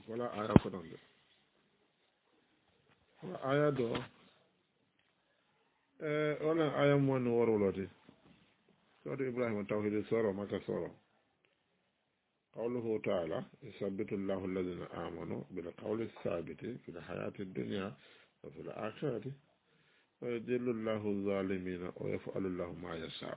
wala aya ko don wala aya do wala aya mo no woroloti sura ibrahim tawhid sura maka sura قوله تعالى يثبت الله الذين آمنوا بالقول الثابت في الحياة الدنيا وفي الآخرة ويذل الله الظالمين ويفعل الله ما يشاء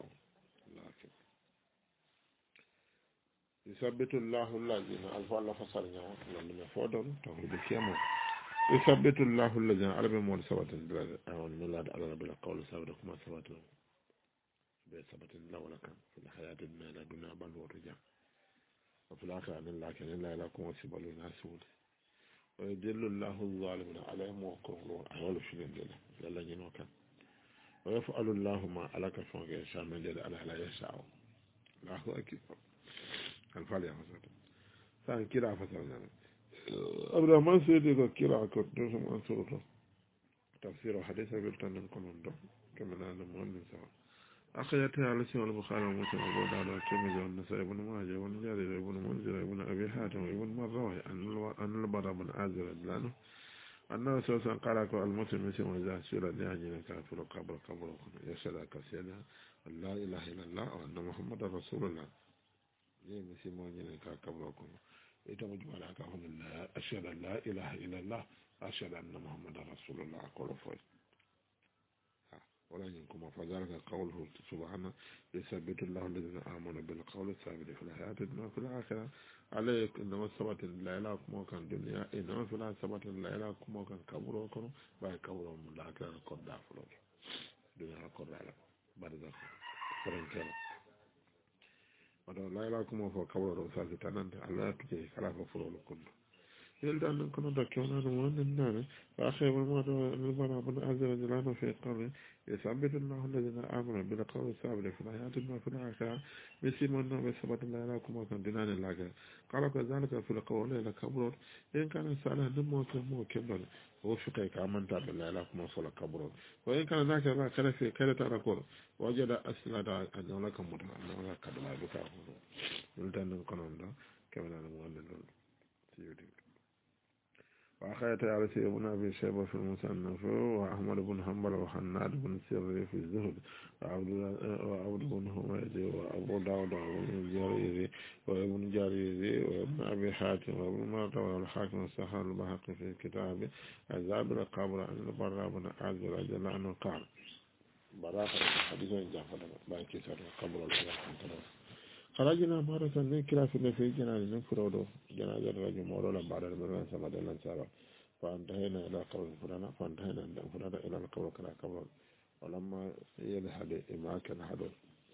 يثبت الله الذين ألفوا الله فصلنا لمن فودون توحيد الكيامة يثبت الله الذين على بمول سبت أو الميلاد على بالقول الثابت كما ثبت بثبت الله ولكن في الحياة الدنيا لا دنيا بل ورجع وفي الآخرة أن الله كان لا لكم وسبلوا ناسول ويدل الله الظالمين عليهم وكفروا أحوال في الدنيا يلا جنوكا ويفعل الله ما عليك فوق يشاء من جد على لا يشاء الله أكبر الفعل يا مسعود فان كلا فسرنا عبد الرحمن سيدي كلا كنتم منصور تفسير حديث بالتنن كنون كما نعلم من سوا أخيات على سيد البخاري ومسلم وأبو داود والترمذي والنسائي بن ماجه وابن جرير وابن منذر وابن أبي حاتم وابن مروي أن البراء بن عازب لانه أنه سوسن قال المسلم مسلم وإذا سئل يعني كافر قبر يشهد كسيدا لا إله إلا الله وأن محمد رسول الله زي مسلم وإنجيل كقبركم يتوجب على كهم الله أشهد أن لا إله إلا الله أشهد أن محمد رسول الله أقول فوق ولا ينكم فذلك قوله سبحانه يثبت الله الذين آمنوا بالقول الثابت في الحياة الدنيا وفي الآخرة عليك إنما ثبت لا إله كما كان الدنيا إنما في الآخرة ثبت لا إله كما كان كبركم باي كبرهم لا كان قد دافلوا الدنيا قد على بعد ذلك فرنكلا لا إله كما هو كبرهم ثابت أنت على تجي خلاف فرول كله يلد أن كنا ذكرنا نوان النار وأخير المرة البراء بن عازب جلاله في قوله يثبت الله الذين آمنوا بالقول الثابت في الحياة الدنيا وفي الآخرة بسيمنا بثبت الله لكم وكان دينان الله قال كذلك في القول إلى كبر إن كان سأله نمو كبر وفقه كامن تاب الله لكم وصل كبر وإن كان ذاك الله كان في كرة ركور وجد أسلاد أن لكم أن لك الله بكاه يلد أن كنا كما نعلم سيدي وأخيت على سيد بن أبي شيبة في المصنف وأحمد بن حنبل وحناد بن سري في الزهد وعبد بن حميدي وأبو داود وابن جريري وابن جريري وابن أبي حاتم وابن مرة والحاكم السحر البهقي في كتابه عذاب القبر أن البراء بن عازب رضي الله عنه قال براء حديث جعفر باي كسر قبر الله خرجنا مرة نكرا في جنازة نفرودو جنازة الرجل مورولا بعد المرة سمد الأنصار فانتهينا إلى قبر فلان فانتهينا عند فلان إلى القبر كلا قبر ولما يذهب ما كان حدود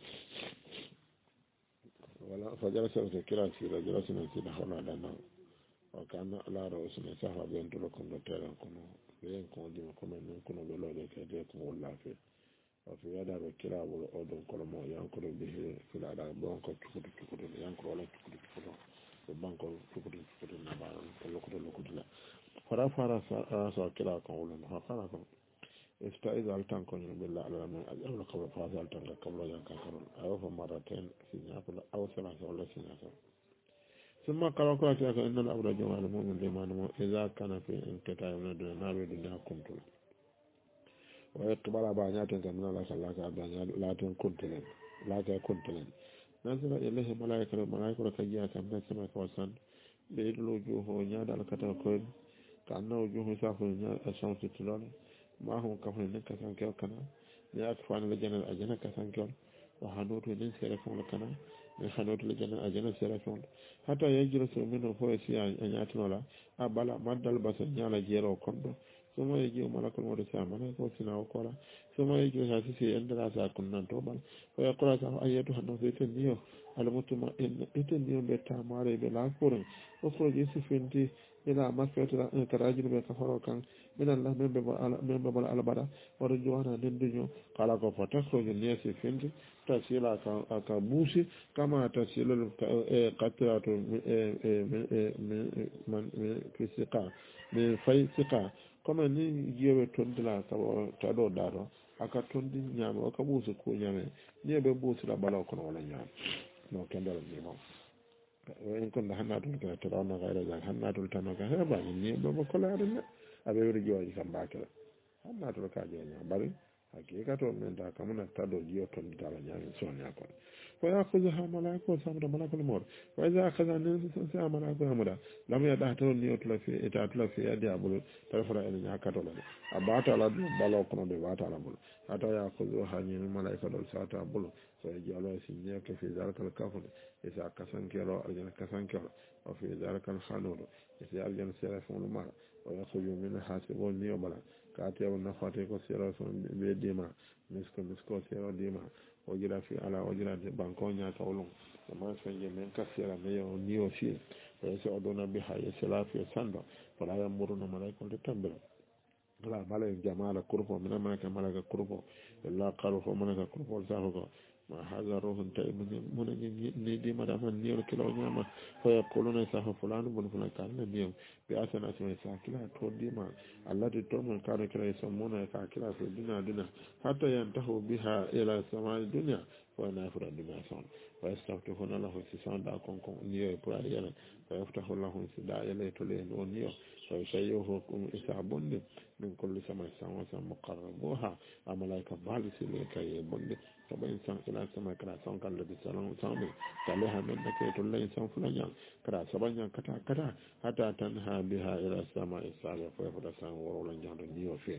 ولا فجلس كلا سيرا جلسنا سيرا حولنا لنا وكان على رؤوسنا سهرة بين تلكم لتيرا كنو بين كنو كنو بلودي كيديكم والله فيه وفي هذا الكلام والأردن كل ما ينقل به في العراق بانك تكتب ينقل ولا تكتب بانك تكتب نبار كل لا فرافع رأس الكلام كونه فقالكم استعيذ التان كون بالله على من أجل قبل فاز التان قبل ينقل أو مرتين في نقل أو ثلاثة ولا ثلاثة ثم قال قرأت إن الأمر جمع المؤمن لمن إذا كان في انقطاع من الدنيا نار الدنيا كنتم ويقبل بانيات من الله صلى الله عليه وسلم لا كنت لن نزل إليه ملائكة كجيا كم نسمع كوسان بيد الوجوه ونياد على كتاكوين كأن وجوه سافر الشمس تلون ما هم كفن نكسان كيو كنا لأكفان لجنة الأجنة كسان كيو وحنوت لن سيرفون لكنا حنوت لجنة الأجنة سيرفون حتى يجلس منه فويسي أن يأتنا أبلا مد البصر نيال جيرو كندو ثم يجي ملك الموت سامنا وسنا وقرا ثم يجي حاسسي عند راسا كنا توبا ويقرا ايتها النفس النيو المطمئن اتنيو بتاماري بلا كورن وخرج يسفنتي الى مسكت تراجل بكفر كان من الله من باب البدا ورجوانا دندنيو قال كو فتخرج الناس فنتي تسيلا كبوسي كما تسيل قطرات من في سقا من في سقا comme ni yewe tondila ta do daro aka tondi nyama aka busu ko nyame ni be busu la bala ko wala nyama no kendal ni mo وإن كنا حناتل كلا ترانا غير ذلك حناتل تنوك هبا إني بما كل هذا أبي يرجع كم باكلا حناتل كاجينا بارين حقيقة من ذاك من تدو جيو تون دالا نيان سونيا كون ويأخذها ملاك وسامر ملاك المور وإذا أخذ نسا ملاك المور لم يدع تون نيو تلفي إتاتلا في يدي أبو تلفرا إلى نياكاتو لدي أباتا لدي بالو كنو دي باتا لبول حتى يأخذها نيو ملاك دول ساتا بولو ويجعلوا سنيك في ذلك الكفر إذا كسان كيلو أرجن كسان كيلو وفي ذلك الخانور إذا أرجن سيرفون المال ويخرج من حاسبون نيو بلا كاتي ونفاتي كسيرفون بيديما مسكو سيرو ديما وجرا في على وجرا بانكونيا تولون وما سنجي من كسيرا ميو نيو فيه ويسعدون بها يسلا في سندو فلا يمرون ملايكم لتنبلو لا ملاك جمال كرفو من ملاك ملاك كرفو إلا قالوا فملاك كرفو لسافقو ما هذا روح تاي من ندي مدام نيو كيلو نياما فيقولون يساف فلان بن فلان كان نيو بأسنا اسمه ساكلا تودي ما التي تومن كانوا كلا يسمون كاكلا في الدنيا حتى ينتهوا بها إلى سماء الدنيا ونافر الدنيا صون ويستفتحون له سيسان دا كونكم نيو برايانا ويفتح له سدا يلي تولين ونيو ويشيوهكم إسابون من كل سماء سماء مقربوها أملايك بالي سيليك يبون سبا إنسان إلى سما كرا سان كان لدي سلام سامي تلها من نكيت الله إنسان فلان كرا سبا كتا كتا حتى تنها بها إلى السماء السابع فيفضل سان ورولا جان نيو فيه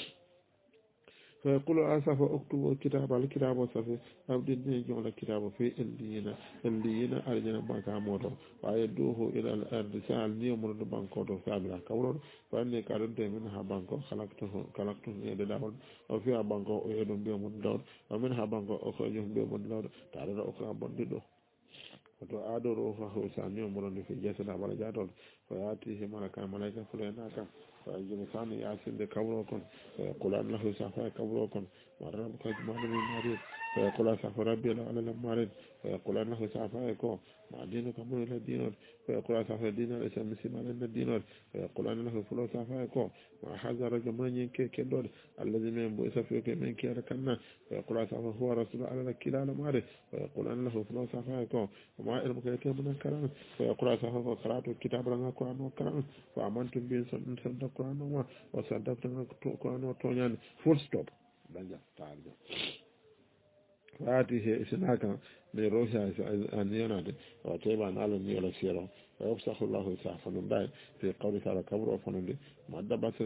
فيقول أسف أكتب الكتاب الكتاب وصفه عبد الدين الكتاب في اللينا أرجنا بانكا موتو ويدوه إلى الأرض سأل نيو مرد بانكو فابلا كورو فأني كارنت منها بانكو خلقته يد داود وفيها بانكو يدون بيوم داود ومنها بانكو أخرجهم بيوم داود تعالى أخرى بنددو wato adoro fa hausa ne mun da fi jasa da bala jadol fa yati hi malaka malaika fulana kan fa jini sanu ya sin da kabro kon fa qulan lahu safa kabro kon warab ka jama'a min marid fa qula safa rabbi la ala marid fa qulan lahu safa ko ma dinu kamul la dinar fa qula safa dinar isa misima la dinar fa qulan lahu fulo safa ko ma hazara jama'a ke dol alladhi min bu safa ke men ke rakanna fa qula safa huwa rasul ala kilala marid fa qulan lahu fulo safa ko ما علمك يتم من الكلام فيقرأ صحفه وقرأت الكتاب لنا القرآن والكلام فأمنتم به صدق القرآن وصدقت القرآن والتونيان فول ستوب بنجا تعالى فآتيه إسناك من روحها أن ينادي وتيبا نالو نيولا سيرو ويفسخ الله سعفا باي في قول تعالى كبر وفنندي مادة بسر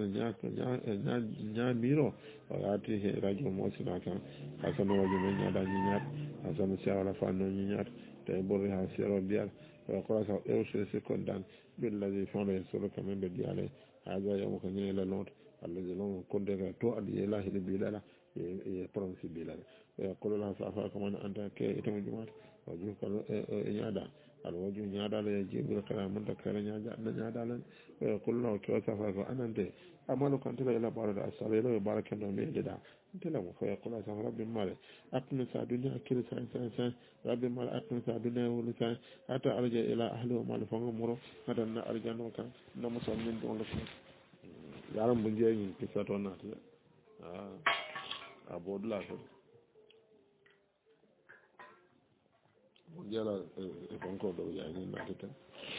نيا ميرو ويأتيه رجل موسناك حسن وجه من يدا نيات حسن سيارة فانو نيات تيبورها سيرو ديال ويقول سعف إوشي سيكون بالذي فانو يسولك من بديالي هذا يومك نيلا لونت الذي لون كنت تو أدي الله لبيلالا يبرنسي بيلالا ويقول لها سعفا كمان أنت كي يتم جمعات وجوك نيادا الوجه نيادا ليجيب الكلام من ذكر نيادا ويقول له كي سعفا أنا أنت أمالك أنت لا إلا بارد أسالي لا يبارك أنه ميجدا أنت لا فيقول لها سعفا ربي مالي أقني سعدني أكل سعين ربي مالي أقني سعدني ولسان حتى أرجع إلى أهله ومالي فنغمره حتى أرجع نوكا نمسا من دون لكم yaran mun je yin kisa ta wannan a bodula ta mun je la banko da yayin na ta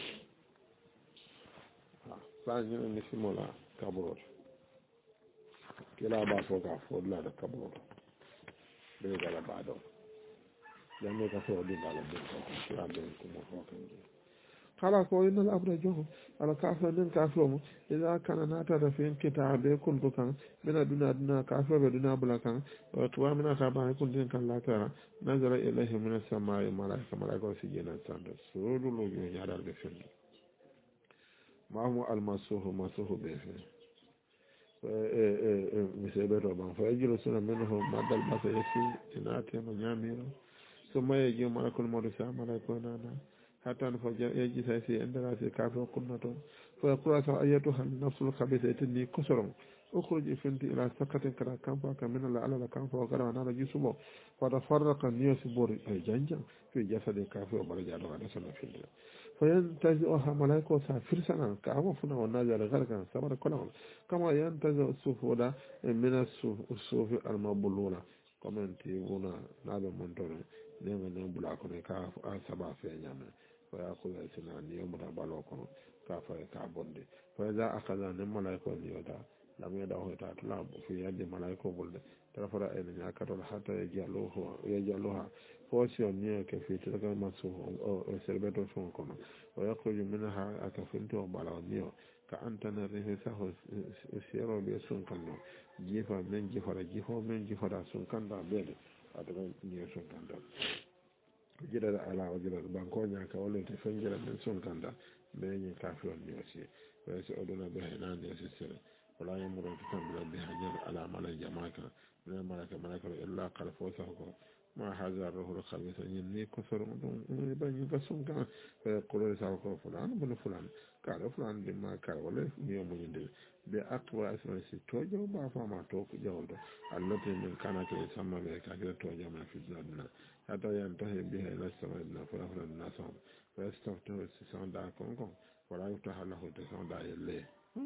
san yin ne simola kaburo kila ba so ka bodula da kaburo bai ga la ba do dan ne ka so din da la bin ko kira da kuma ko kan خلاص وإن الأمر جهو على كافر من كافرهم إذا كان ناتر في انكتاب كل كان من الدنيا كافر بدنا بلا كان وطوى من أخبار كل دين كان لا ترى نزل إليه من السماء ملائكة وسجينا ساندر سرور لوجه يرى البفن ما هو المسوه بفن مسيبه ربان فيجلسون منه مدى البصر يسي إناتهم ياميرو ثم يجي ملك الموت ملائكة نانا حتى نفجر يجي سيسي عند راسي كافر قلنته فيقول أيتها النفس الخبيثة إني كسر أخرج فنتي إلى سكة كلا كنفا كمن الله على كنفا وقال أنا جسمه فتفرق النيوس بوري أي جنجا في جسد كافر وبرجع له على سنة في الله فينتزعها ملائكة سافر سنة كعوفنا والنازل غرقا سبر كلهم كما ينتزع السفودة من السوف المبلولة كما ينتبهون نابا منطورة نعم نبلا كوني كاف سبا في نعم ويأخذ سنان يوم بالوكم كافر كابوندي فإذا أخذ أن الملائكة يودا لم يدعه تطلع في يد ملائكة بلد ترفع إلى ناكر حتى يجعلها فوسيون نيك في تلك المسوح أو سربة سونكم ويخرج منها أكفنت وبلاونيو كأنتنا رهسه سيرو بسونكم جيفا من جيفا سونكم بيد أدرى نيو سونكم جدد على وجدد بانكونيا كولن تفنجر من سونكم بين كافر نيوسي ويسعدون بها نان يسير ولا يمر تكمل بها على ملك جماعة من الملك إلا قال فوسه ما هذا الروح الخبيث يني كثر من بني بسون كان فيقول لساوك فلان بن فلان قال فلان بما قال ولا يوم يندل بأقوى أسماء ستوجه وبعفا ما توك جولد التي من كانت يسمى بها كثير توجه ما في الزادنا حتى ينتهي بها إلى السماء فيفل الناس فيستفتح السسان دا كونكم ولا يفتح له تسان دا يليه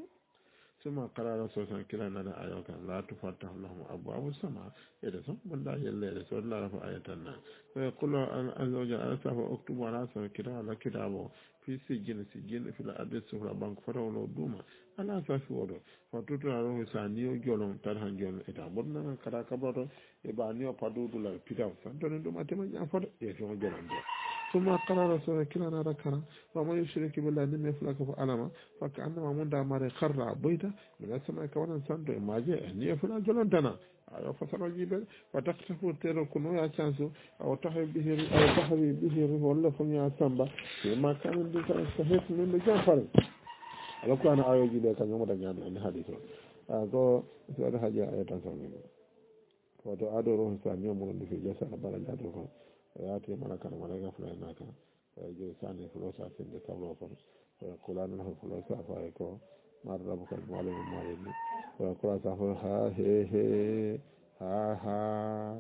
ثم قال رسول الله كلا نرى آيوك لا تفتح لهم أبواب السماء إذا ثم من دا يليه رسول الله رفع آياتنا ويقول عز وجل أرسل فأكتب على سنة كلا كتابه في سجن في الأرض السفلى بانك فرولو دوما على أساس ودو فتوتر روح سانيو جولون ترهن جولون إذا بدنا كرا كبرو إبانيو قدود لا بيداو سانتون دوما تما جافر يفهم جولون ثم قال رسول الله كلا نرى كرا وما يشرك بالله نم يفلك فعلما فكأنما من دامار خرع بيتا من السماء كوانا سانتو ما جاء ني فلا جولون تنا ayo fasaro jibe wataktafu tero kuno ya chanso aw tahay bihi wala funya samba ma kan din ka sahih min da jafar ala ko ana ayo jibe kan mo da nyama ni hadithu go so da haja ayatan sami ko to ado ron sa ni mo ndi fi jasa bala jado ko ya te malaka malaka fulana ka je sane fulosa sin de kablo ko qur'an na fulosa fa ko mar rabbuka malim malim ويقول سافر ها هي هي ها ها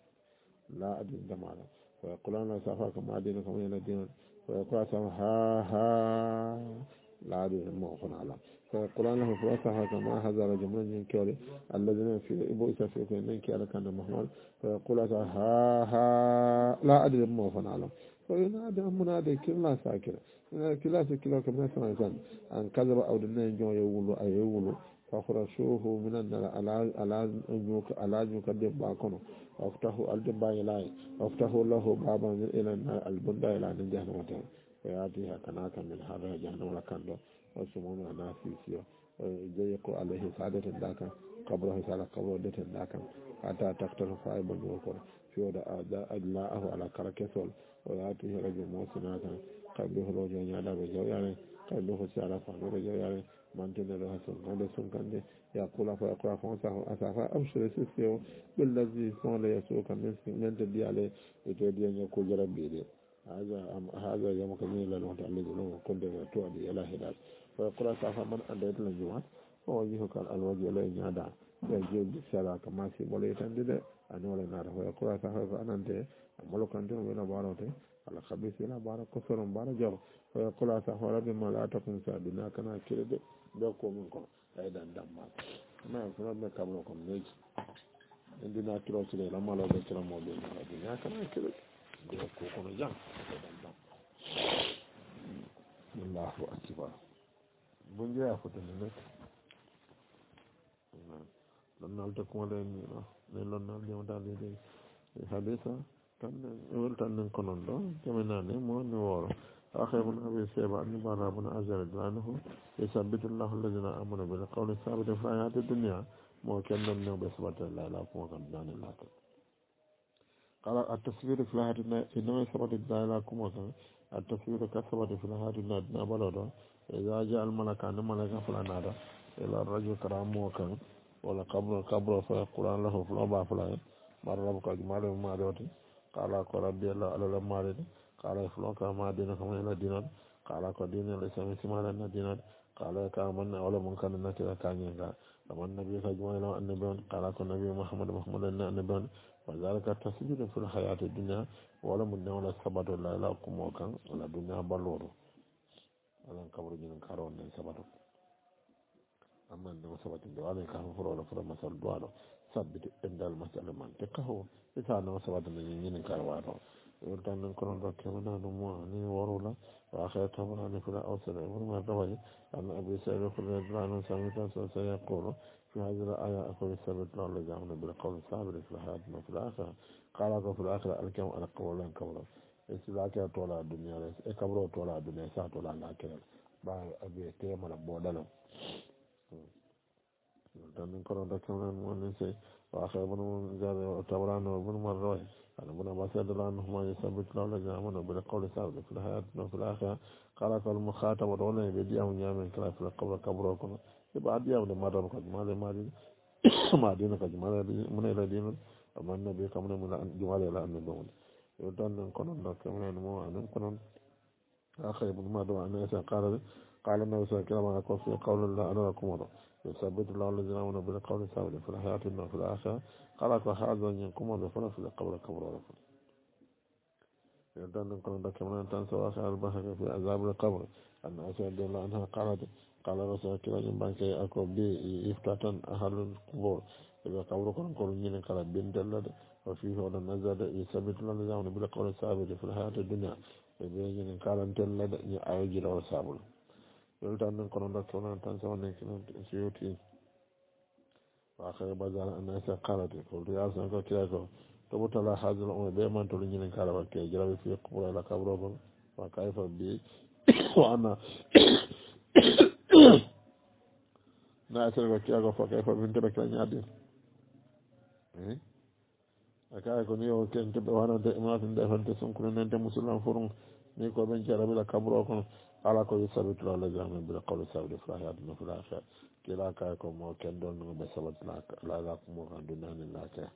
لا أدري دمانا ويقول أنا سافر كما أدين كما يندين ويقول سافر ها ها لا أدري موقن على ويقول أنا سافر كما هذا رجل من ينكر الذين في إبو إسافر كما ينكر كان محمد ويقول سافر ها ها لا أدري موقن على وينادي منادي كلا ساكر كلا سكلا كما سمعت أن كذب أو دنيا جو يقولوا أي يقولوا فخرجوه من النار على نيوك دبا كونو وافتحوا الدبا إلهي وافتحوا له بابا إلى النار البندا إلى جهنم ويأتيها كناك من هذا جهنم لكندو وسمون الناس فيسيو ويجيكو عليه سعادة داكا قبره سعادة قبره ديت داكا حتى تقتل فائبا نوكور في وضع أدلاءه على كركسول ويأتيه رجل موسناتا قبله رجل يادا بجوياري قبله سعادة فانو بجوياري مانتنا له سنة سنة يقول فيقول فانساه أسافا أبشر سيسيو بالذي سنة يسوك من تدي عليه وتدي أن يقول جربي لي هذا يوم كمين لنوت الذي لهم كنت تؤدي إلى هداية فيقول أسافا من أديت للجوات ووجهك الوجه لين يدع يجيب بالسلاة كما سيبولي تندد أنه لنار ويقول أسافا فأنت أملك أنتم من باروتي على خبيث إلى بارك كسر بارك جر ويقول أسافا ربي ما لا تكون سادنا كنا كرد doko min ko aydan damma ma ko be kablo ko neji ndina tro tire la malo be tro mo be na dunya kana kilo doko ko no jam aydan dam Allahu akbar bunje ya foto ne non nalta ko le ni no ne lon nal jom dal de hadisa tan wol tan ko non do jamena ne mo ni woro أخي من أبي سيبا أن بارا بن أزل عنه يثبت الله الذين آمنوا بالقول الثابت في الحياة الدنيا موكلنا منه بثبات الله لا قوة إلا بالله قال التصوير في الحياة الدنيا إنما ثبت الله لا قوة التصوير كثبت في الحياة الدنيا بلده إذا جاء الملكان ملكا فلان هذا إلى الرجل كرامه وكان ولا قبر فيقول له فلا فلان مر ربك أجمال وما دوتي قال ربي الله على المال قال فلوك ما دينك من إلى دينار قال دين الإسلام سمعنا لنا دينار قال كامن أولا من كان النتيجة كان ينقى لما النبي فجمع له النبي قال النبي محمد النبي وذلك التسجيل في الحياة الدنيا ولا من ولا سبب ولا لا قوم وكان ولا الدنيا بلور ولا كبر جن كارون سبب أما إنما سبب الدعاء كان فرع ولا فرع مثل الدعاء ثبت عند المسألة منطقه إذا أنما سبب من جن كاروانه ولكن كنا كمان نمو أني ورولا وآخر طبراني في الأوسط ابن مردوي أن أبي سعيد الخدري رضي الله عنه سيقول في هذه الآية أقول الثبت الله الذي آمن بالقول الثابت في الحياة وفي الآخرة قال في الآخرة الكم على قولين كبروا استذاكر طول الدنيا كبروا طول الدنيا ساعة طول الآخرة بعد أبي كيما لبودنا dan kono da kamna mon se wa khaybun jabe tawrano bun marroy ana bun basad la no ma yasabit la la jamana bil qawl sabit fil hayat wa fil akhirah qala al mukhatab wa la yadi am yamin kala fil qabr qabro kono ibad yaw de madam ko male mali ma dina ko male mun ila dina man nabi kamna mun an jumale la an don yo dan kono da kamna mo an kono akhir ibn madu an yasa قال النبي صلى الله عليه وسلم في قول الله أنا لكم يثبت الله الذين آمنوا بالقول الثابت في الحياة الدنيا وفي الآخرة قال هذا ينكم وذفر في القبر لكم يدان كون دا كمان تنسى واخر البحر في عذاب القبر أن أسعد الله عنها قال رسول الله جنب بانكي أكو بي إفتاتن أهل القبور إذا قبر كون نين قال بنت الله وفيه ولا نزل يثبت الله الذين آمنوا بالقول الثابت في الحياة الدنيا يبين قال انت الله أيجي له سابل يلتان كون دا كمان تنسى ونكن سيوتي وآخر بازار أن أسعد قالت قلت يا سنكو كيكو تبوت على هذا الأمر بما تلين كلام كي جرب في قبور على قبرهم وكيف بي وأنا نأسر كيكو فكيف بنت بكلا نادي أكاي كوني أو كنت بوانا ما في دفن تسمكون أنت مسلم فرن نيكو بن جرب على قبرهم على كل سبب لا لجام بالقول سبب فلا يدنا في الآخر كلا كايكو ما كان دون بسبب لا لا كم كان دون الله كه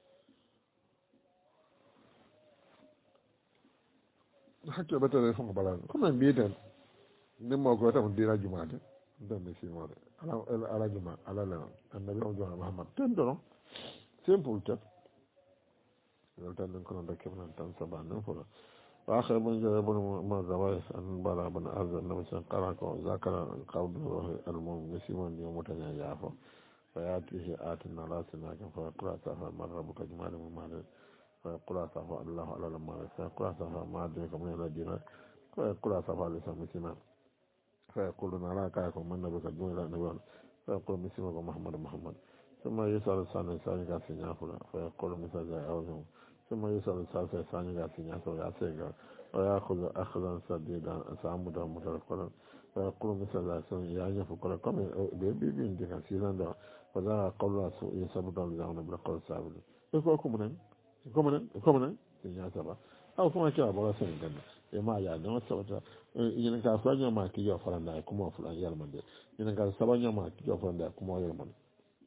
hakka batare fon bala comme mbiiten nimmo ko tam dira jumaade ndem si mo ala juma ala la annabi o jona muhammad ten dono simple tet yol tan ko non dakke man tan sabana fo wa akhir man jara bun ma zawais an bala bun azza nabi san qara ko zakara qawlu al mu'min yawm tanya yafo fa yatihi atina rasina ka fa qra'ata fa marrabuka jumaade mu maade فيقول أصحاب الله على لما فيقول أصحاب ما أدرك من الذين فيقول أصحاب لسان مسلم فيقول نراك يكون من نبيك الدون إلى نبيان فيقول مسلمك محمد ثم يسأل الثاني ثاني كاسين يأخذ فيقول مثل ذا أوزهم ثم يسأل الثالث ثاني كاسين يأخذ ويأخذ أخذا سديدا سعمدا مترقلا فيقول مثل ذا يعني فقال كم بيبين دي كاسين دا فذا قول رسول يسبب الله بالقول السابق يقول komene ya saba aw kuma kira ba san ganna e ma ya no sabata yin ka fanya ma ki yo faranda kuma fulan yar mande yin ka sabanya ma ki yo faranda kuma yar mande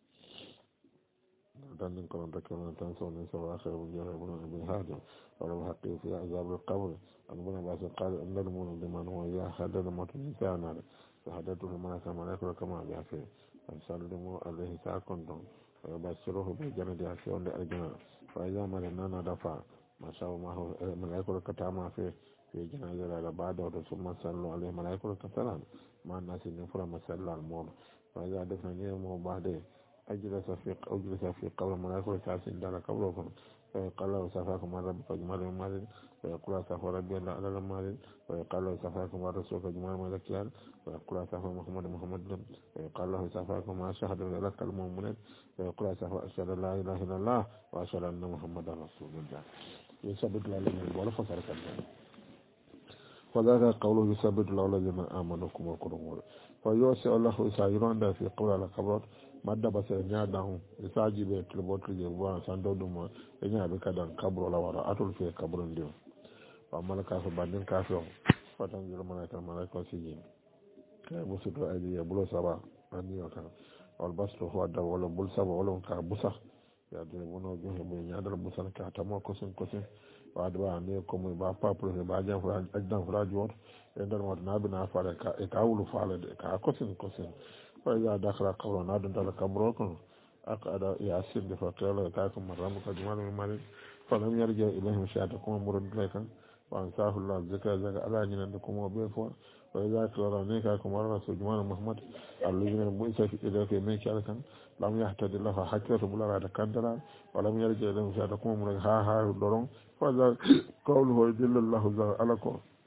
dan din kono da kono tan so ne so akhir bu jara bu ibn hada wala haqqi fi azab al-qabr an buna ba sa qala an al-mu'min liman huwa ya hadda mutun kana hadatu ma kama kama ya fi sallimu alaihi ta'akun ويبشره بالجنة يحشون لأجنة فإذا مرنا ندفع ما شاء الله ملائكة كتاما في جنازة على بعد ثم صلوا عليه ملائكة كتلان مع الناس نفر مسلا المور فإذا دفن يوم بعد أجلس في قبر ملائكة كاسين دار قبركم فيقال له سفاكم ربك جمال المال ويقول سفا ربي الله على المال ويقال له سفاكم رسولك جمال ملكيان ويقول سفا محمد ويقال له سفاكم أشهد لك المؤمنين ويقول سفا أشهد لا إله إلا الله وأشهد أن محمد رسول الله يثبت الله لمن ولا فسرك الله فذاك قوله يثبت الله الذين آمنوكم والقرون فيوسع الله سائرون في قول على قبر madda basere nyaadahu isaji be tulbotul je bo san do dum e nyaabe kadan kabro la wara atul fi kabro ndio wa malaka so bandin kafio fatan jiro malaka malaka siji kay musudo aji ya bulo saba ani yota wal basru huwa da wala bul saba wala ka busa ya de wono jo he be nyaadal busan ka tamo ko sen wa do ne ko mo ba papro he ba jan fura ajdan fura jot e ndar mo na bi na faale ka e ka wulu faale de ka ko sen فإذا دخل قبره نادن على قبركم أقعد ياسر فقال كاكم مرمك جمال المال فلم يرجع إليهم شهادكم مرد لك وأنساه الله الذكر على جنانكم وبيفوا وإذا كررني كاكم الرسول جمال محمد الذين بئس إليك من شاركا لم يحتد الله حتى تبلا بعد كندرا ولم يرجع إليهم شهادكم مرد ها دورون فإذا قوله يدل الله علىكم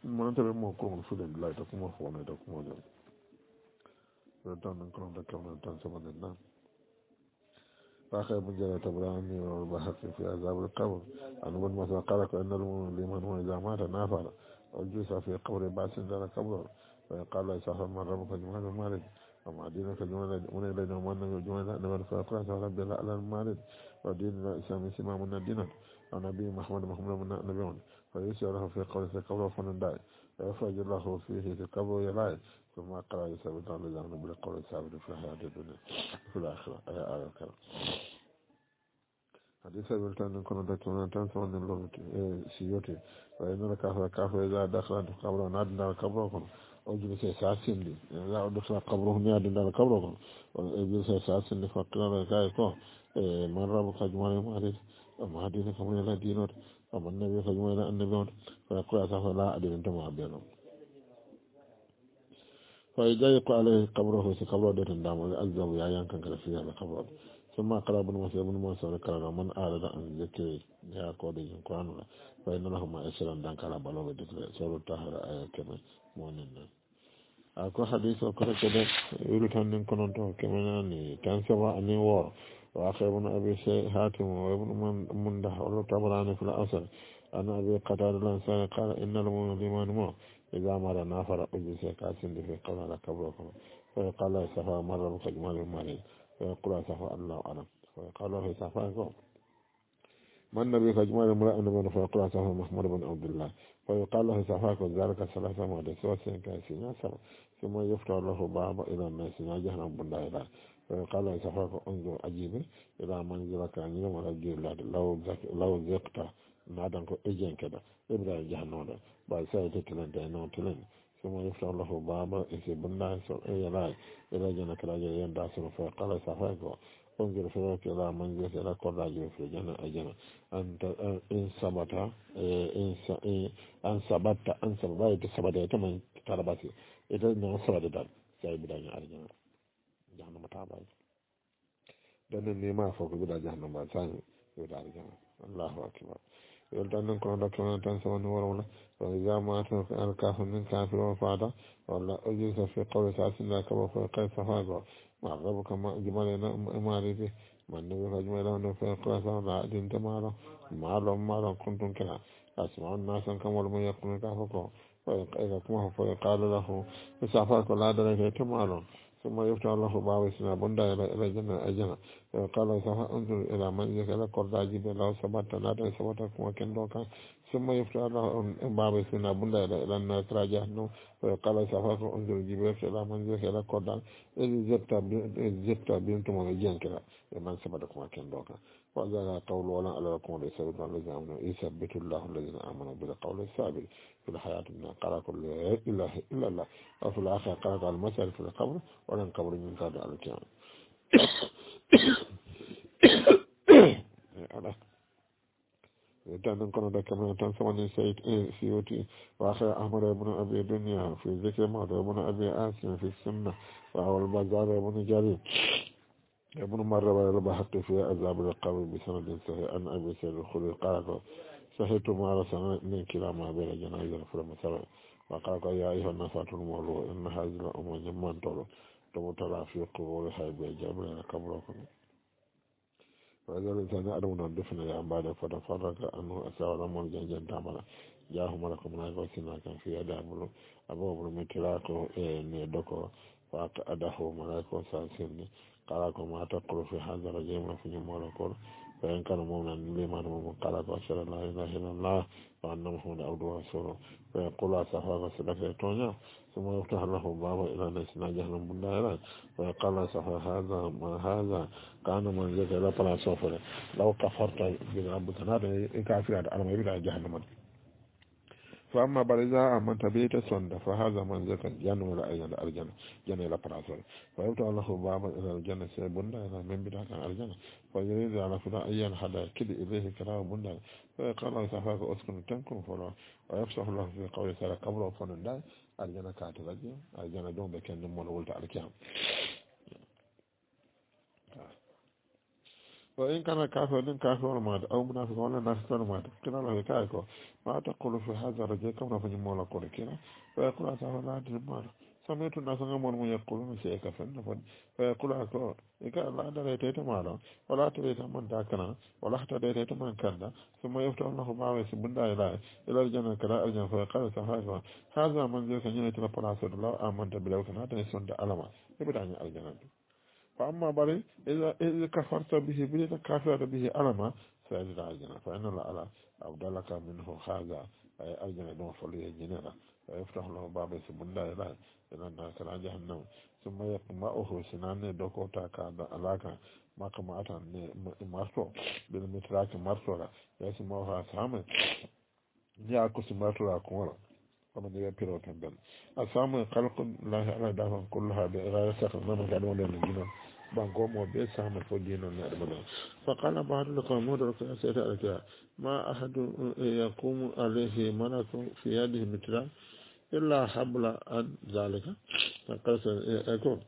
ما أنت بمو كون فلان لا تكون مفهوم تكون جم رتان نكون تكون تنسبنا النام فأخي ابن جرير الطبراني والبيهقي في عذاب القبر عن ابن مسعود قال إن المؤمن لمن هو إذا مات نافر وجلس في قبر باس دار قبره فقال لا يسافر من ربك جمال المالك وما دينك جمال من إلينا ومن جمال النبي فيقول ربي لا على المالك ودين الإسلام سما من الدين ونبي محمد من النبي فيسير له في قبره فننداي فيخرج الله فيه في قبره يلاي ثم قرأ يثبت الله لله بالقول الثابت في الحياة الدنيا في الآخرة آية الكرام حديث بلتان كنا دكتورنا تنسوا أن اللغة سيوتي وإن الكافر إذا دخل قبره نادنا قبركم وجلس ساسين لي لا دخل قبره نادنا قبركم وجلس ساسين لي فقال كايكو من ربك أجمال مالك وما دينك من إلى دينك وما النبي أجمال النبي فيقول أسافر لا أدري أنت ما بينهم فيضيق عليه قبره في قبره دون دام الألزم يا ينكن كذا فيها القبر ثم قال ابن مسعود قال من أراد أن ذكر يا قودي القرآن فإن لهم أسرا دان كلا بلوغ ذكر سورة الطاهرة آية كما مؤمنين أكو حديث وكذا كذا يريد أن نكون كمان تنسوا أن يور وأخي ابن أبي حاتم وابن منده والطبراني في الأصل أن أبي قتادة الأنصاري قال إن المؤمن مو إذا مر نافر أجلس كاسين في قول على قبركم فيقال له سفا مر بكجمال المالي فيقول سفا الله أعلم فيقال له سفا من النبي كجمال امرأة النبي فيقول سفا محمد بن عبد الله فيقال له سفاك ذلك ثلاثة مرات سوى سنكاسين ثم يفتح له باب إلى الناس جهنم بندائرة فيقال له سفاك انظر أجيبه إلى منزلك عن يوم الأجيب لو زقت نادن ko ejen kada ibra jahannama ba sai ta tilan da non tilan kuma yafta Allahu baba ise bunda so yala ila jana kala yanda so fa qala safago انظر فيك الى منزل الى قرى في الجنة أجنة أنت إن ثبت أن ثبت يتمن تربتي إذا إنه ثبت دار سيد بدأ أرجع جهنم تابعي dan ne ma fa ko da jahannama san yo da aljanna Allahu akbar yo dan nan ko da ko tan so no wala wa ya ma ta al kafir min kafir wa fada wala uji sa fi qawl sa'atina kama fa kayfa hada ma rabbuka ma jimalana amaridi man ne ga jimala no fa qasa da din tamara ma lam kuntum kana asma'un nasan kamal man yakun ka fa ko fa kuma fa qala lahu safa ko la da ke tamara ثم يفتح الله باب السماء بندا إلى جنة أجنة قال سوف أنظر إلى من يكلا قرد عجيب لو سبت نادر سبتكم وكندوكا ثم يفتح الله باب السماء بندا إلى النار جهنم قال سوف أنظر جبريل إلى من يكلا قرد إذ زدت بنتم وجين كلا من سبتكم وكندوكا وذا قول ولا على لكم ليس يثبت الله الذين آمنوا بالقول الثابت في الحياة الدنيا قال كل إله إلا الله وفي الآخرة قال المسألة في القبر ولن قبر من قبل على الكلام dan kono da kama tan samani sayid siyoti wa akhir ahmad ibn abi dunya fi zikr ma ibn abi asim fi sunnah wa awal bazar ibn jarir ابن مرة البحق في عذاب القبر بسند صحيح عن أبي سعيد الخدري قال سهيت مع رسول من كلا ما بين جنازة فلما وقال يا أيها الناس المولود إن هذه الأمة جمان طول تمتلا في قبورها بجبل قبركم وإذا الإنسان أدونا الدفن يا بعد فتفرق أنه أسأل أمر جنجان تعمل جاءه ملك من أقوى كان في أدابه أبو برمتلاكو نيدوكو فأقعده ملك ساسيني قال ما تقول في هذا الرجيم في مولكور فإن كان مؤمنا لمن مؤمن قال أشهد أن لا إله إلا الله وأن محمدا عبده ورسوله فيقول أسفاك سلك تونيا ثم يفتح له بابا إلى نسنا جهنم بالدائرة ويقال أسفا هذا كان من ذكر لا فلا سوفر لو كفرت بربك هذا كافر على ما يبدأ جهنم فأما برزاء من تبيت سند فهذا من ذكر جنة ولا أجل الجنة جنة لا فراسل فيفتح الله بابا إلى الجنة سيبندا إلى من بدأ الجنة فيريد على فضاء أيان حدا كد إليه كلام بندا فيقال الله سفاك أسكن تنكم فلا ويفسح الله في قول سارة قبره فنندا الجنة كاتل الجنة دون بكن نمون ولد على كيام وإن كان كافر إن كافر مات أو منافق ولا نافق مات كنا له كايكو ما تقول في هذا الرجل كم نفني مولا كوري كنا فيقول أسافر لا أدري ماذا سمعت الناس من يقولون شيء كفن فيقول أكو إذا لا دريت مالا ولا تريد من ذاكنا ولا تريد من كذا ثم يفتح الله باب سبحان الله إلى الجنة كلا الجنة فيقال سافر هذا من ذلك ينتهي بلاصة الله آمنت بلوك هذا يسند علما يبدأ الجنة فأما بري إذا كفرت به بلد كافر به ألما فإن الجنة فإن الله أبدلك منه هذا الجنة دون فليه جنة فيفتح له باب سبحان الله إلى الناس لا جهنم ثم يقمعه سنان دوكو تاكا علاكا ما كما أتى مرسو بالمتراك مرسو يسموها سامي يأكو سمرسو أكورا ومن يبيرو تنبل أسامي خلق الله على دافن كلها بغير سخن نمو كانوا لنا banko mo be sama fo dino na adama fa qala ba'd al-qawm mudraka sayta alaka ma ahadu yaqumu alayhi malaku fi yadihi mitra illa habla an zalika fa qala yakun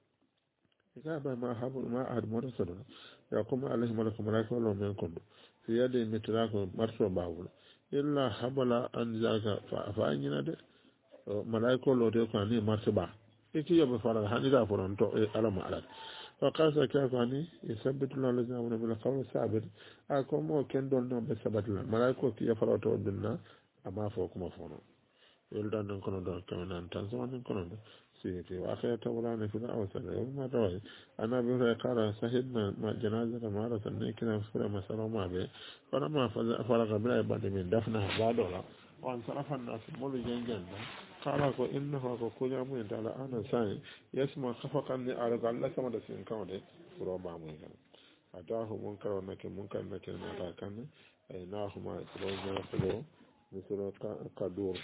ikaba ma habla ma ahad mudraka yaqumu alayhi malaku wala min kundu fi yadihi mitra ko marso bawul illa habla an zalika fa anyina de malaiko lo de ko ni marso ba iki yobe fara hanida foron to alama alak فقال كافاني يثبت الله الذين آمنوا بالقول الثابت أكون مو كن دون نوم بثبت الله ملاك كي يفرطوا بالله أما فوق مفهوم يلدان نكون دون كمان أنت زمان نكون دون سيتي وآخر تولاني في الأوسط يوم ما روي أنا بيقول قال سهدنا ما جنازة مرة نيكنا فسر مسألة ما به فلما فرغ بلا بعد من دفنها بعد ولا وانصرف الناس مولي جنجن قال إنه كل يوم على أنا ساي يسمع خفقا على الله سما دسين كونه فروبا مين أتاه منكر منكر ما كان أيناهما يسلون فلو مثل كدور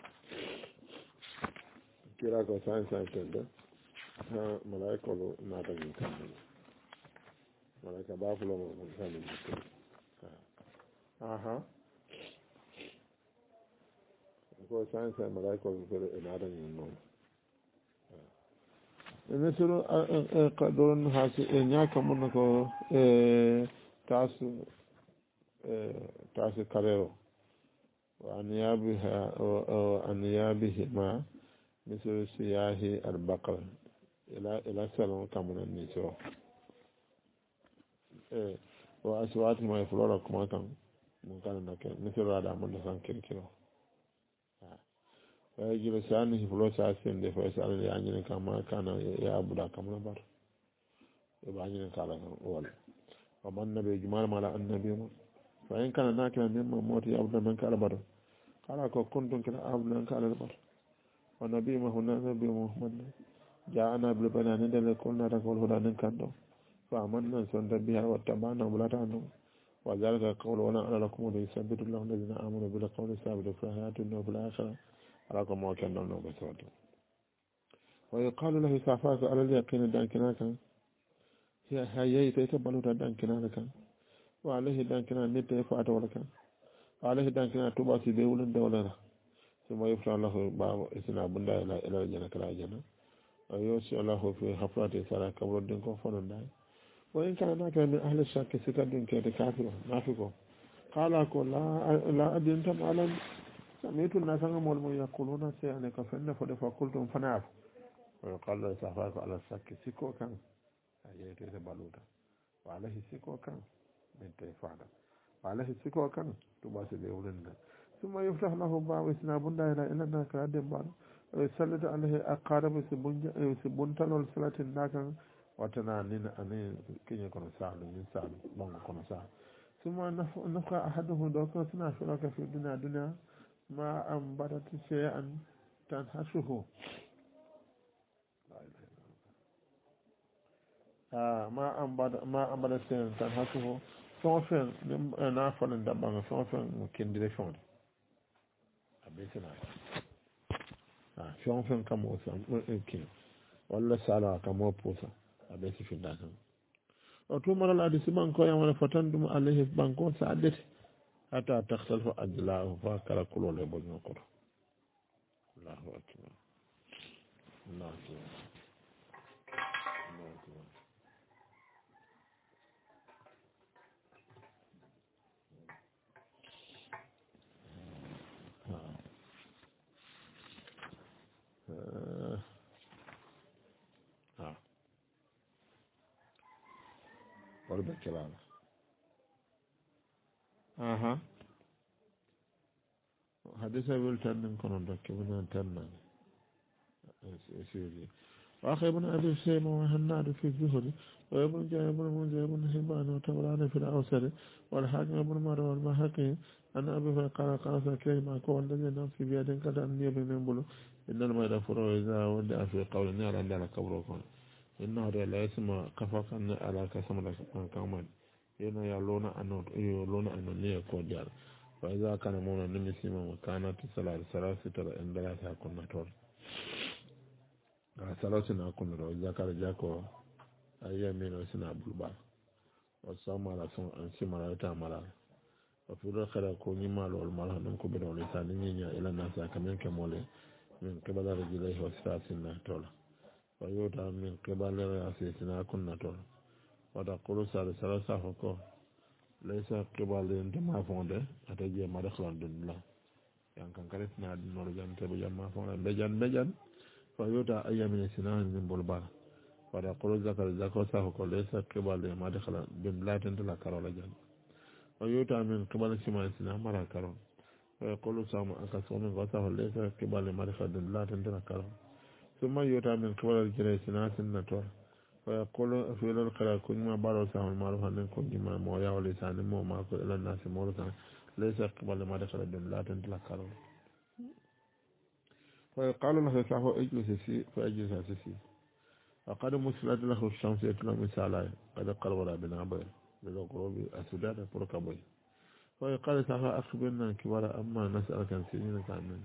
كلا كسان سان كندا ها ملاك لو ناتن كان ملاك بافلو من كان أها ko san sai malaiko ko ina da yin non ne suru ka don ha su nya kamun ko tasu karero wa an yabihi ma misal siyahi al-baqar ila salon kamun ni so wa aswati ma flora kuma kan mun kan da ke misal da mun da san kirkiro ويجب سأنه فلوس عسين دي فيسأل يعني كما كان يعبد كما نبر يبقى عني قال أولا وما النبي جمال على النبي فإن كان ناكلا مما موت يعبد من كان بر قال كنتم كلا عبد من كان بر ونبي ما هنا نبي محمد جاءنا بالبنان دل كلنا تقول هدى كندو فأمنا سنت بها واتبعنا ولا تعنوا وذلك قول ولا أنا لكم ليثبت الله الذين آمنوا بالقول الثابت في الحياة الدنيا وفي الآخرة علىكم ما كان لهم بسوته ويقال له سافاك على اليقين دانكناك هي تتبلو دانكناك وعليه دانكنا نت يفعت ولك وعليه دانكنا تباسي دولن دولنا ثم يفتح له باب إسنا بندا إلى الجنة كلا جنة ويوسي الله في حفرات سارة كبر دينك وفن داي وإن كان هناك من أهل الشك ستدين كافر نافقه قال أقول لا أدينتم على سمعت الناس هم يقولون سيعني كفن فقلتم فنعف ويقال له سافاك على الشك سيكو كان أجيت يتبلوتا وعليه سيكو كان من تفعل وعليه سيكو كان تباسي بيولنا ثم يفتح له باب إسناب دائرة إلى الناس كادم بعد ويسلط عليه أقارب سبنتان والصلاة الناكا وتنانين أني كي يكون سعد من سعد بان يكون سعد ثم نفق أحدهم دوكا سنافرك في الدنيا ما أنبتت شيئا تنحشه ما أنبتت شيئا تنحشه فوفن نافل دبان فوفن كندري فون أبيتنا فوفن كموسا كين ولا سالا كموبوسا أبيت في الداخل وتومر الحديث بانكو يوم فتندم عليه بانكو سعدت حتى تختلف أجلاءه فكلا كلو لبن يقر الله أكبر الله أكبر الله أكبر والبا كلالا أها حديث أبي التنين كنون دكبنا تنين سيدي وأخي ابن أبي شيبة وهناد في الزهري وابن جاي بن منذر بن حبان وتبران في الأوسط والحاكم ابن مروه والبهقي أن أبي قال قال سكين ما كون الذي نفسي بيد قد أن يبن بلو إن الميت فرو إذا ودع في قول النار عند على قبركم إنه لا يسمى كفاك أن على كسم كمان إنه يلون أنه نيكون جار فإذا كان مونا نمسيما وكانت ثلاثة عند لا تكون نتور salatina kunuro zakara jako ayyamino sina bulba o samara son an simara ta mala o furo kala ko ni malo ol mala non ko be don ta ni nya ila na sa kamen ke mole min qibala rajulai wa satina tola wa yuta min qibala asisina kunna tola wa da qulu salasa ko laysa qibala de ma fonde ata je ma dakhlan dunla yan kan kare sina dun no jante be jamma fonde bejan فيوتا أي من السنان من بلبار ويقول ذكر سافق ليس قبل ما دخل بملات لا كرول جان ويوتا من قبل سما السنان مرا كرول ويقول سام أكسون غسه ليس قبل ما دخل بملات لا كرول ثم يوتا من قبل الجري سنان سنتور ويقول في القرى كل ما بارو سام المعروف أن كل ما مويا ولسان مو ما كل الناس مورثا ليس قبل ما دخل بملات لا كرول فقال له صاحبه اجلس فاجلس سي فقد مسلت له الشمس يتلو مثالا قد قال ولا بنا بي للغروب السداد فركبي فقال صاحبه اخبرنا كبار اما نسالك عن سنين كامل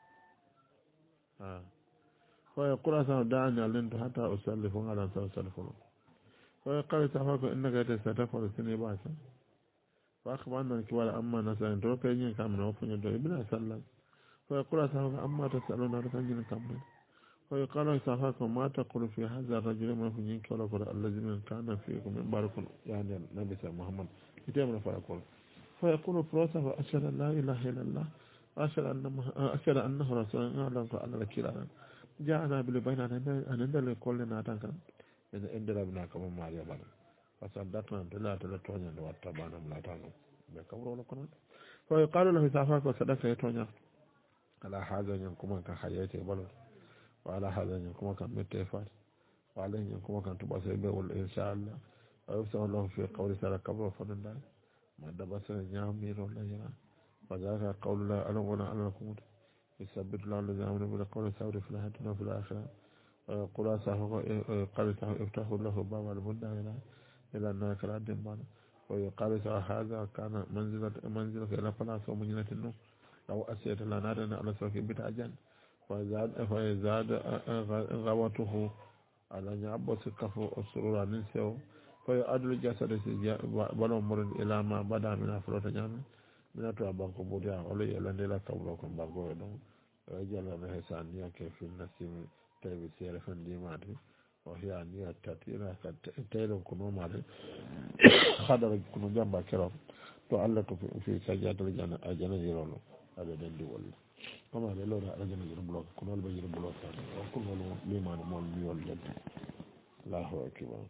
فيقول صاحبه دعني علمت حتى اسلف على ان اسلف فقال صاحبه انك ستفعل سنين باسا فاخبرنا كبار اما نسالك توكي كامل وفن ابن سلم فيقول أصحابك أما تسألون ركنجنا كامل ويقال أصحابك ما تقول في هذا الرجل ما في جنك ولا قرأ الذين كان فيكم من باركم يعني النبي صلى الله عليه وسلم يتعمل فيقول فروسه أشهد أن لا إله إلا الله أشهد أنه رسول الله على الكلام جاءنا بالبين أن ندل كلنا تنكر إن إندلا بناك من ماريا بنا فصدقنا لا تلتوني واتبعنا لا تنكر بكبروا لكنا فيقال له أصحابك وصدق يتوني على هذا ينكم كان حياتي بلد وعلى هذا ينكم كان متفاد وعلى ينكم كان تبصر به إن شاء الله ويفتح الله في قول سارة كبر فضل الله ما دبسر يامير الله يرى وذاك قول الله ألم ولا ألكم يثبت الله الذين آمنوا بالقول الثابت في الحياة وفي الآخرة ويقول أصحابه قال افتحوا له باب البلدة إلى النار كلا دمبان ويقال هذا كان منزلة إلى فلاس ومنزلة النوم أو أسيت لنا على سوك بتاجان فيزاد غوته على نعبس كفو السرور ننسو فيؤدل جسد بلو مرد إلى ما بدا من أفروت جامع من أتوى بانكو بوديا ولي يلند إلى كبروكم بانكو يدون ويجعل الحسان كيف النسيم تيب سيرة فنديماتي وهي أنية تتيرا تيلو كنو ماتي خدر كنو جنبا كرام تعلق في سجاد الجنة يرولو هذا دندي ولا كما لو لا رجل يربلو كنا البجر بلو كنا لو ليمان مول ميول جد لا هو كبار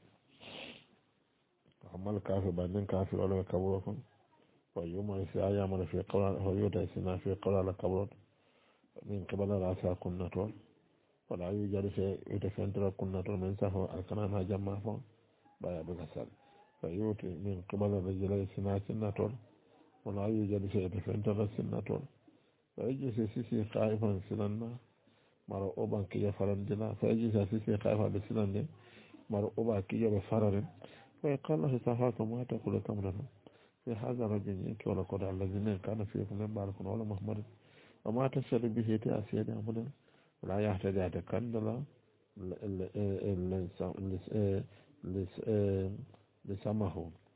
عمل كافر بعدين كافر ولا كبركم ويوم يسعى يعمل في قرى هو يوتيسنا في قرى على كبر من قبل رأسها كنا تول ولا يوجد شيء يتفنتر كنا تول من سهو الكنان هجمع فون بايا بكسر فيوتي من قبل الرجل سنة تول ولا يوجد شيء يتفنتر سنة تول فأجلس سيسي خائفا سلنا مرة أوبا كي يفرن جنا فأجلس سيسي خائفا بسلنا مرة أوبا كي يفرن فيقال له صحاكم ما تقول كمرنا في هذا الرجل ينكي ولا قد الذين كان فيكم من باركم ولا محمد وما تشهد به تأسيد أمنا ولا يحتاج أتكندل لسمه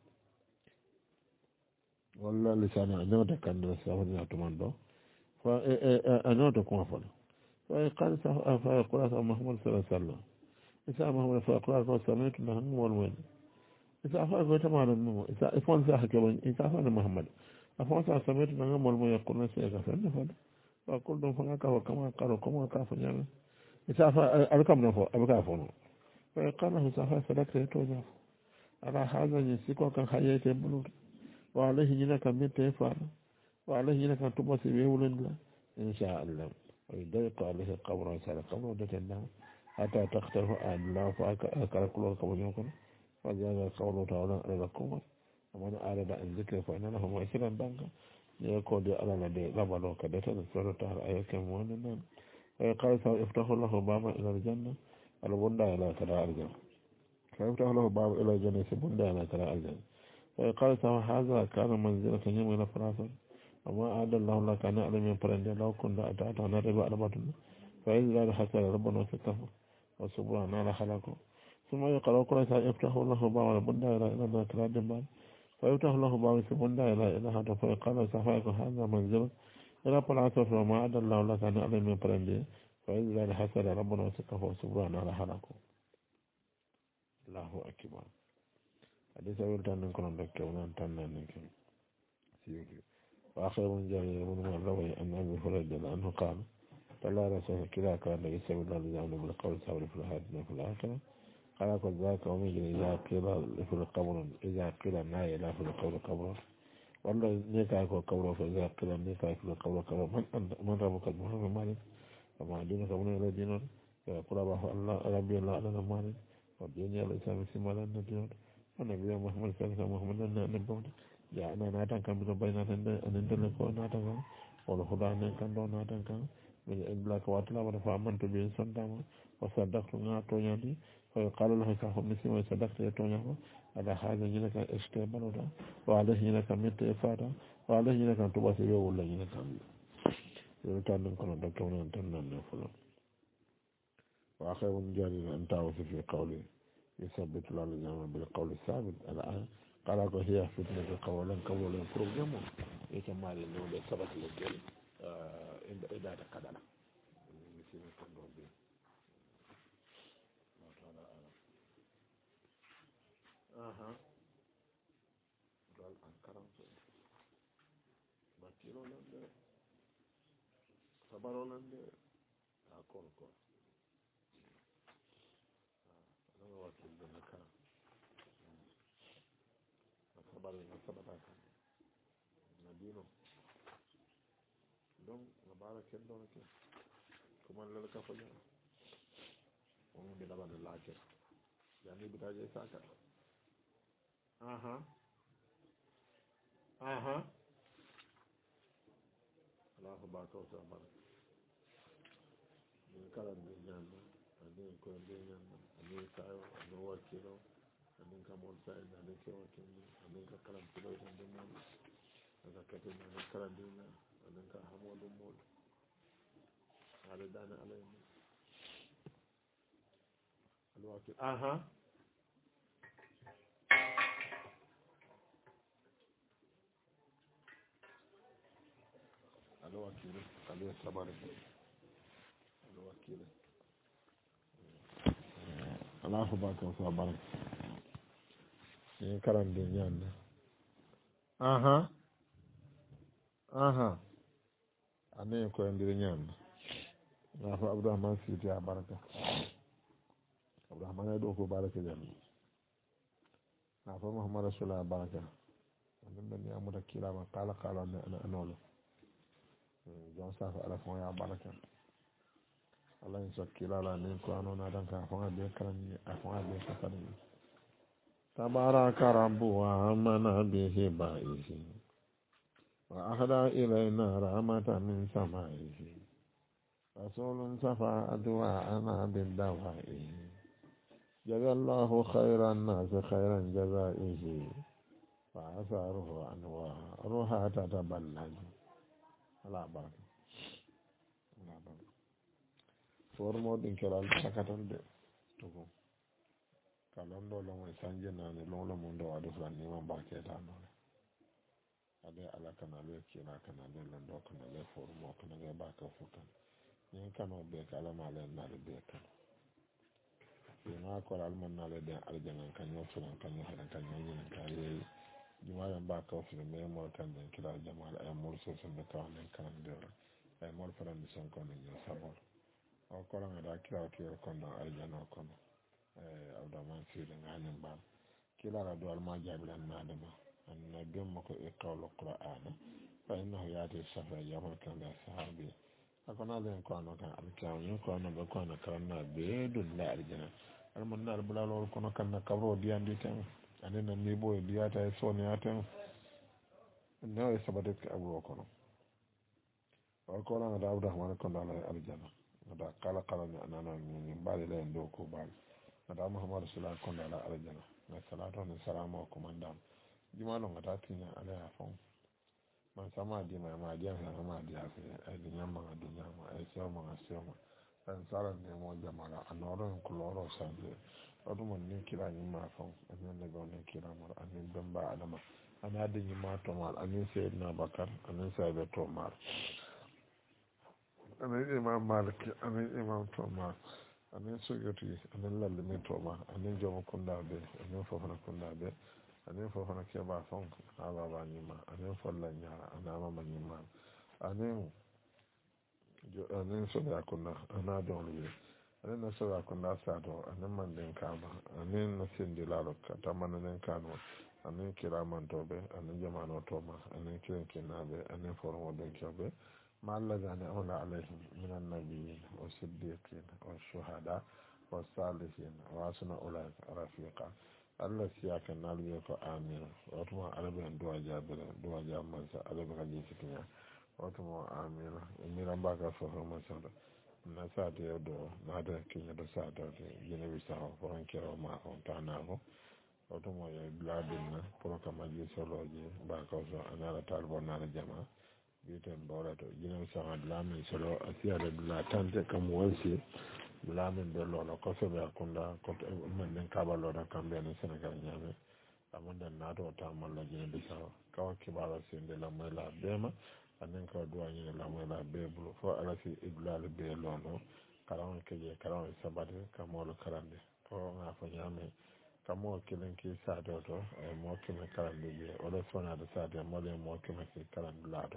ولا لسان أنه تكندل سمه أتمنى فأنوتكم أفضل فقال فيقول محمد صلى الله عليه وسلم إذا محمد فيقول سمعت نحن والوين إذا أفعل تمام المهم إذا أفعل ساحك إذا أفعل محمد أفعل سمعت نحن والوين يقولون سيئك فإن فأقول لهم فناك وكما قالوا كما كافوا يعني إذا أفعل أبكم نفو أبكافون فقال له سافا صدقت يتوجه على هذا يسيكو كان حياته بلور وعليه ينك متى فعل وعليه ينك تبصي بيولن لا إن شاء الله ويضيق عليه قبر سال قبر دتنا حتى تختلف عن الله فأكل كل قبر يمكن وجاء قوله تعالى لكم ومن أراد أن ذكر فإن له معيشة ضنكا يقول على الذي ربنا كدتنا سورة آية كم قال سيفتح له بابا إلى الجنة البندى إلى كراء الجنة فيفتح له باب إلى الجنة البندى إلى كراء الجنة فقال هذا كان منزلة يوم إلى فراسة وما أعد الله لك أن أعلم من فرنجة لو كنت أتعطى أن أربع أربعتنا فإذ ذلك حسن ربنا وسكفه وسبحانه على خلقه ثم يقرأ قال سيفتح له باب البندى إلى كراء الجنة فيفتح له باب البندى إلى هذا فقال سيفتح هذا منزلة إلى فراسة وما أعد الله لك أن أعلم من فرنجة فإذ ذلك حسن ربنا وسكفه وسبحانه على خلقه الله أكبر حديث أول تاني كنا نذكر ونان تاني نذكر سيوكي وآخر من جاء من روي أن أبي هريرة أنه قال فلا رسول كذا كان يسوي الله لجعله بالقول سابر في الحياة في الآخرة قال قد ذاك ومجري إذا قيل في القبر إذا قيل لا إله في القبر قبر والله نيكاك وقبر فإذا قيل نيكاك في القبر قبر من ربك محمد مالك وما دينك من إلى دينه يقول الله ربي الله على مالك وديني الإسلام سيما لنا دينه النبي محمد صلى الله عليه وسلم نبون جاءنا ناتن كم بين أن ندلكو ناتن والهدى نكن دون ناتن كم من إبلاك واتلا ورفعمن تبين سندما وصدقت ناتو يدي فيقال له كهم نسي وصدقت يتونيا على هذا ينك استقبلوا وعليه ينك مت إفادة وعليه ينك تبصي ولا ينك يلتان كنا دكتورنا أنتنا نفلا وآخر من جاري أن تعرف في قوله يثبت الله الجامع بالقول الثابت الآن قال هي فتنة قولا بروجرام يتمال إنه ثبت للجل إذا تقدر مثل كندور بي قال أنكرم باتيرو لند صبرو لند أكون أنا وكيل بنكرم صبرك ندينه donc nga baara ken doon ke kuma la ka fa jaa on bi daba de laake yani bi taje saka Allah ba ka sa bar ni kala ni nyaan ani ko ni nyaan ani kayo ani wakilo ani ka mon sa ani ke wakilo ani ka kala kilo ni mon daga kete ni kala ni ani ka hamodu mod ala dana alayhi الوكيل الوكيل عليه الصبر الوكيل الله باك وصبر كرم دنيان أنا يكون دنيان الله عبد الرحمن سيدي بركة عبد الرحمن يدوك بركة جميل نعم محمد رسول الله بركة من بني أمر كلا ما قال أنا أنوله جون سافر على فون يا بركة الله ينسى كلا لا نيكو أنا نادم كافون بيكرم أفون بيكرم تبارك رب وآمنا به بائه وأهدى إلينا رحمة من سمائه رسول صفى أدواءنا بالدوائه جزى الله خير الناس خيرا جزائه فأثاره أنوارها تتبلج لا بركة لا بركة فورمو دين كلام سكتن دي تقول كلام دولا ما يسانجنا نلولا من دو أدو فلان نيمان باكي تانولا أدي على كنالي كيلا كنالي لندو كنالي فورمو كنالي باكي فوتان ين كانوا بيك على مالي نالي بيك يما أقول علمان نالي دين أرجانا كان يوفلان كان يوحلان كان يوحلان كان يوحلان جماعة باكي وفلان ميمور كان دين كلا جمال أي مورسو سنبتوان كان دير أي مور فلان بسان كون يجي سابور أقول أنا دا كلا كيو كون أرجانا كون أبدا من سيدنا عنين بان كلا ردو الماجع بالأنمادم أن بيمك إقرأ القرآن فإنه يأتي السفر يوم كان صحابي أكون هذا يكون كان أبكام يكون بكون كرنا بيد لا أرجنا المن البلال والكون كان كبرو ديان دي تام أننا نيبو دياتا سوني أتام إنه يثبتك أبو كونو وأقول أنا داود رحمن كون على أرجنا هذا قال أنا من بعد لا يندوكو بعد هذا محمد رسول الله كون على أرجنا الصلاة والسلام عليكم أندام جمالون هذا تينا على أفهم man sama di ma di an sama di ase e di nyama di nyama e sema en sala ne mo jamala anoro ko loro sande odu mon ni kira ni ma fon en ne go ne kira mo an bamba adama ana di ni ma to mal an sayyidina bakar an sayyid to mal an imam malik an imam to mal an suyuti an lalle mi to mal an jomo kunda be an fofana kunda be anin fo fana keɓa fon ha baba ñimma anin folla ñara ana mama ñimma anin soɓe akunda ana donlu wi anin no soɓe akunda sato anin manden kama anin no sindilalo tammananen kanuma anin kiramantoɓe anin jamano toma anin kirinkinnaɓe anin forumo ɓenkeɓe ma allazani awla alayhim min annabiyin wa siddiqin wa shuhada wa salihin wa asuna ulaika rafiqa Allah siya kan nalwe ko amin wato ma arabe duwa jabira duwa jamman sa arabe ka jisi kinya wato ma amin miran baka so ho ma sa na sa de do na da kinya do sa da gine bi sa ho ran kero ma ho ta na ho wato ma ya bladin na pour ka ma ji solo je ba ka so anara talbo na la jama biten bora to gine sa la min solo asiya da la tante kam wansi lamin be lola ko sobe akunda ko men den kabalo da kambe ne senegal nyame amanda nato ta malla jine be sawa kawa kibara sinde la mela bema anen ko duwa ni la mela be bulu fo ala fi iblal be lono karan keje karan sabade kamolo karande ko nga fo nyame kamo kilen ki sa do to mo kilen karande be wala sona da sa de mo le mo kilen ki karande lado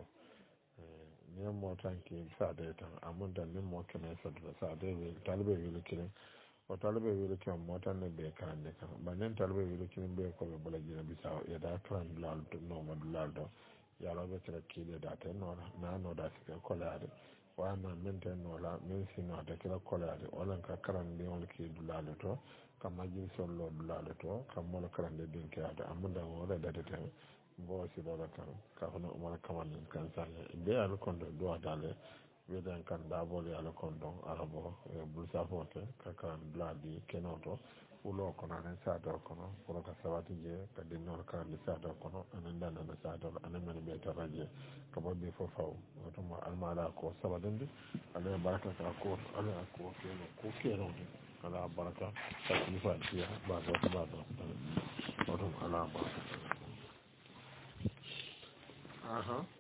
ni mo tanki sa de tan amunda ni mo kilen sa de be talbe be kilen o talbe wele kam motan be karande kan banen talbe wele kin be ko be bala jina bisa ya da kan lal no ma lal do ya la be tra kile da te no na no da se ko la de wa na men te no la men si no da kila ko la de wala ka karande on ki lal to kam ma jin sol lo lal to kam mo la karande din ke ada amunda mo da da te bo si do la kan ka hono mo kaman kan sa be al kon do dale weden kan dabol ala kondon arabo bulsa fote kaka bladi kenoto ulo kono anen sado kono pour ka sabati je ka dinol kan di sado kono anen dana na sado anen men be taraje ka bobbe fo faw to mo almala ko sabadende ala baraka ka ko ala ko keno ala baraka ta ni fa tiya ba do to ala baraka aha